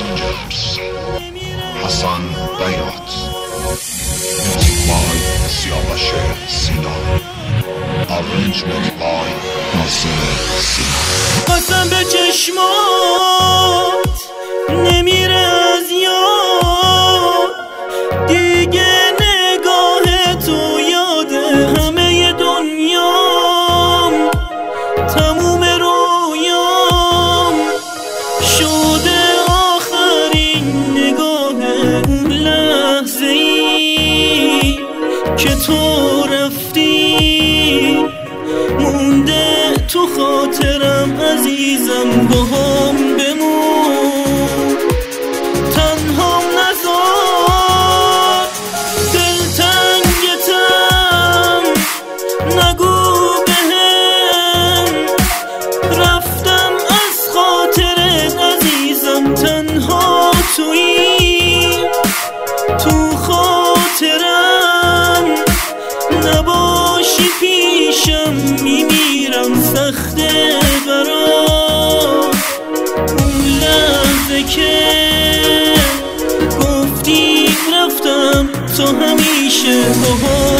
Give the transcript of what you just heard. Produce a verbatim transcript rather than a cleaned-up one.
Strangers حسن بیات Music by سیاوش سینا Arrangement by ناصر سینا قسم به چشمات نمیره از یاد دیگه نگاه تو یاده همه دنیام تموم رویام شده آخرین نگاه اون لحظه ای که تو رفتی مونده تو خاطرم عزیزم باهام بمون تنهام نذار دلتنگتم نگو بهم رفتم از خاطرت عزیزم تنها تویی تو خاطرم نباشی پیشم میمیرم سخته برام اون لحظه که گفتی رفتم تو همیشه باهام